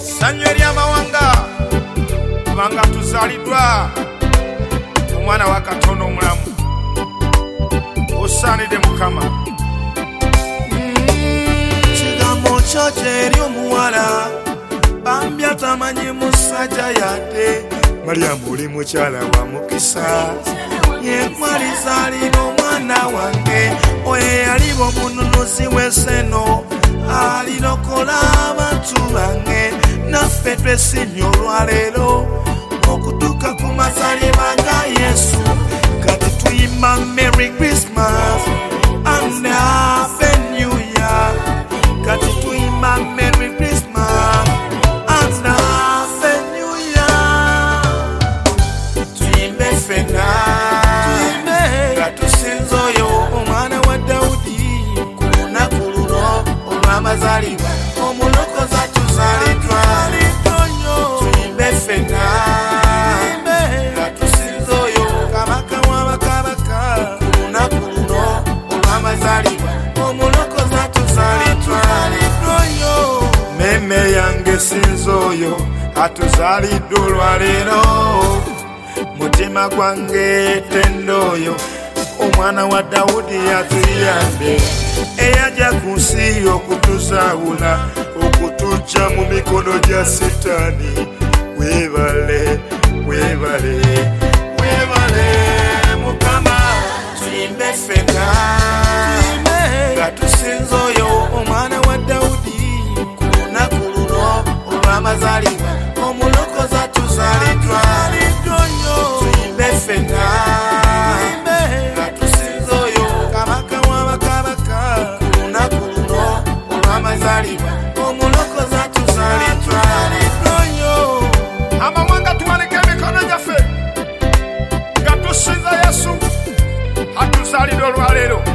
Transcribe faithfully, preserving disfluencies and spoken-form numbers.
Sanyu eri amawanga kubanga tuzalidwa omwana wa Katonda omulamu. Osaanidde Mukama. Kigambo kyo gy'eri omuwala bambi atamanyi musajja yadde. Mariamu oli mukyala wa mukisa yekwaliza alina omwana wange. Oyo yaliba omununuzi w'enseno alirokola abantu bange. Naffe twesimye olwaleero okutuuka ku mazaalibwa ga Yesu. Kati tuyimba Merry Christmas and Happy New Year. Kati tuyimba Merry Christmas and Happy New Year. Tuyimbe ffenna nga tusinza oyo omwana wa Dawudi ku lunaku luno olw'amazaalibwa omulokozi atuzaaliddwa. Tuyimbe ffenna nga tusinza oyo kabaka w'abakabaka ku lunaku luno olw'amazaalibwa omulokozi atuzaaliddwa. Meme yange sinza oyo atuzaaliddwa olwaleero. Mutima gwange tenda oyo omwana wa Dawudi atuyambe eyajja ku nsi okutuzaawula okutuggya mu mikono gya Setaani. Weebale, weebale, weebale Mukama. Tuyimbe ffenna nga tusinza oyo omwana wa Dawudi ku lunaku luno olw'amazaalibwa omulokozi atuzaaliddwa. Tuyimbe ffenna nga tusinza oyo kabaka w'abakabaka ku lunaku luno olw'amazaalibwa omulokozi atuzaaliddwa. Amawanga tuwanike emikono gyaffe nga tusinza Yesu atuzaaliddwa olwaleero.